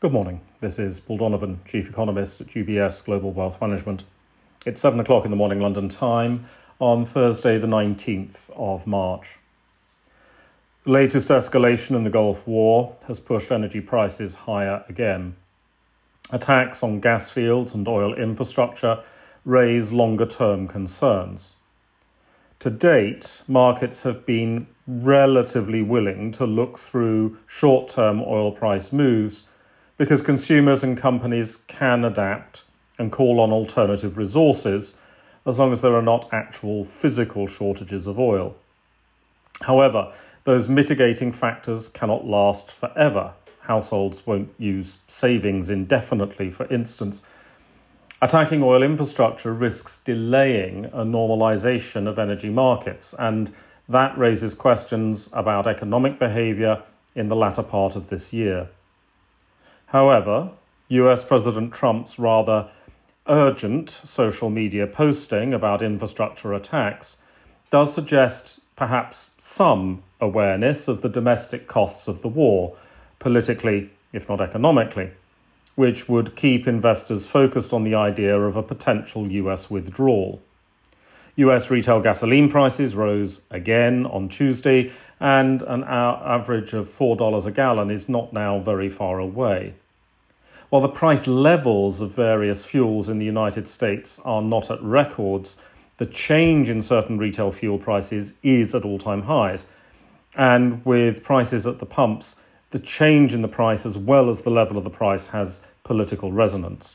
Good morning. This is Paul Donovan, Chief Economist at UBS Global Wealth Management. It's 7 o'clock in the morning London time on Thursday the 19th of March. The latest escalation in the Gulf War has pushed energy prices higher again. Attacks on gas fields and oil infrastructure raise longer-term concerns. To date, markets have been relatively willing to look through short-term oil price moves because consumers and companies can adapt and call on alternative resources as long as there are not actual physical shortages of oil. However, those mitigating factors cannot last forever. Households won't use savings indefinitely, for instance. Attacking oil infrastructure risks delaying a normalization of energy markets, and that raises questions about economic behavior in the latter part of this year. However, US President Trump's rather urgent social media posting about infrastructure attacks does suggest perhaps some awareness of the domestic costs of the war, politically, if not economically, which would keep investors focused on the idea of a potential US withdrawal. US retail gasoline prices rose again on Tuesday, and an average of $4 a gallon is not now very far away. While the price levels of various fuels in the United States are not at records, the change in certain retail fuel prices is at all-time highs. And with prices at the pumps, the change in the price as well as the level of the price has political resonance.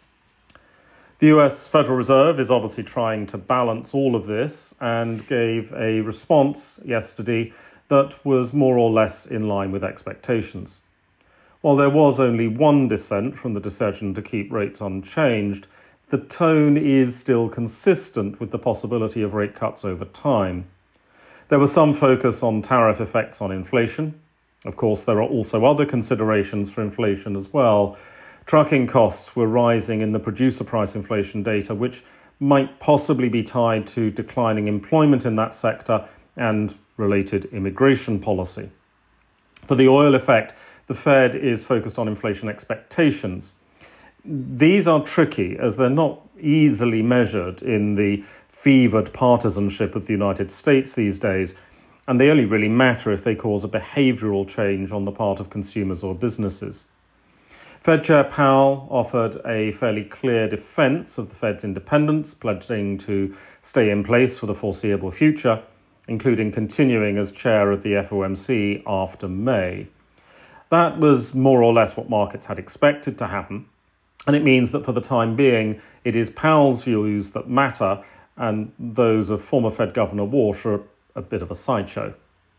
The US Federal Reserve is obviously trying to balance all of this and gave a response yesterday that was more or less in line with expectations. While there was only one dissent from the decision to keep rates unchanged, the tone is still consistent with the possibility of rate cuts over time. There was some focus on tariff effects on inflation. Of course, there are also other considerations for inflation as well. Trucking costs were rising in the producer price inflation data, which might possibly be tied to declining employment in that sector and related immigration policy. For the oil effect, the Fed is focused on inflation expectations. These are tricky as they're not easily measured in the fevered partisanship of the United States these days, and they only really matter if they cause a behavioral change on the part of consumers or businesses. Fed Chair Powell offered a fairly clear defense of the Fed's independence, pledging to stay in place for the foreseeable future, including continuing as chair of the FOMC after May. That was more or less what markets had expected to happen, and it means that for the time being, it is Powell's views that matter, and those of former Fed Governor Walsh are a bit of a sideshow.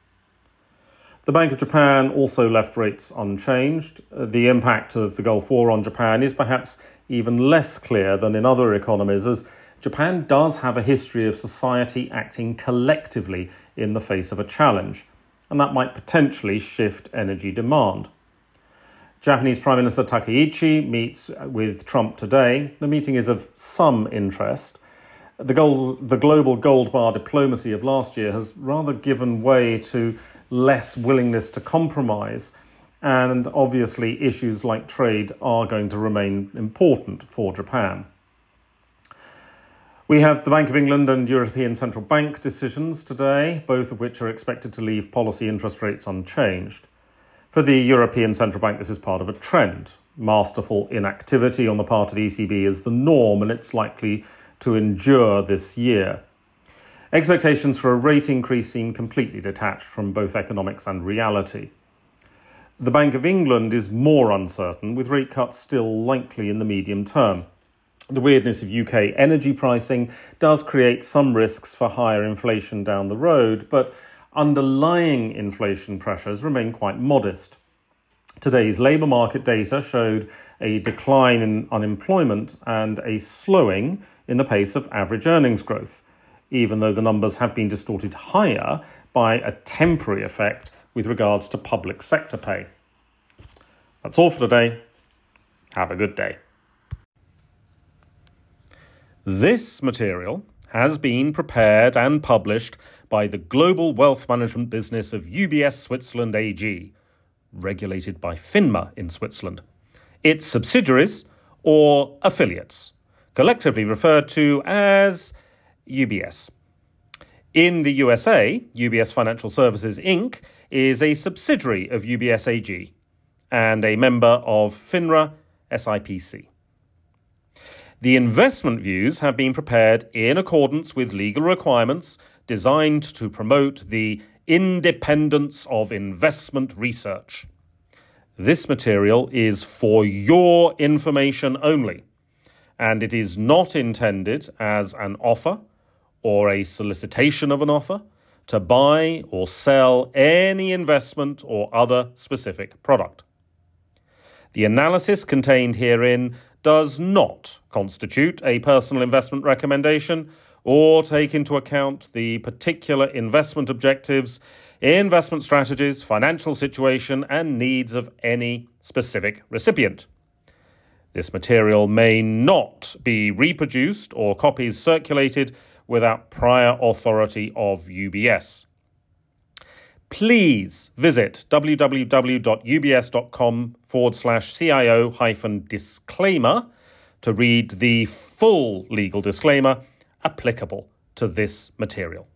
The Bank of Japan also left rates unchanged. The impact of the Gulf War on Japan is perhaps even less clear than in other economies, as Japan does have a history of society acting collectively in the face of a challenge, and that might potentially shift energy demand. Japanese Prime Minister Takaichi meets with Trump today. The meeting is of some interest. The global gold bar diplomacy of last year has rather given way to less willingness to compromise, and obviously issues like trade are going to remain important for Japan. We have the Bank of England and European Central Bank decisions today, both of which are expected to leave policy interest rates unchanged. For the European Central Bank, this is part of a trend. Masterful inactivity on the part of the ECB is the norm, and it's likely to endure this year. Expectations for a rate increase seem completely detached from both economics and reality. The Bank of England is more uncertain, with rate cuts still likely in the medium term. The weirdness of UK energy pricing does create some risks for higher inflation down the road, but underlying inflation pressures remain quite modest. Today's labour market data showed a decline in unemployment and a slowing in the pace of average earnings growth, even though the numbers have been distorted higher by a temporary effect with regards to public sector pay. That's all for today. Have a good day. This material has been prepared and published by the global wealth management business of UBS Switzerland AG, regulated by FINMA in Switzerland. its subsidiaries or affiliates, collectively referred to as UBS. In the USA, UBS Financial Services Inc. is a subsidiary of UBS AG and a member of FINRA SIPC. The investment views have been prepared in accordance with legal requirements designed to promote the independence of investment research. This material is for your information only, and it is not intended as an offer or a solicitation of an offer to buy or sell any investment or other specific product. The analysis contained herein does not constitute a personal investment recommendation or take into account the particular investment objectives, investment strategies, financial situation, and needs of any specific recipient. This material may not be reproduced or copies circulated without prior authority of UBS. Please visit www.ubs.com/CIO-disclaimer to read the full legal disclaimer applicable to this material.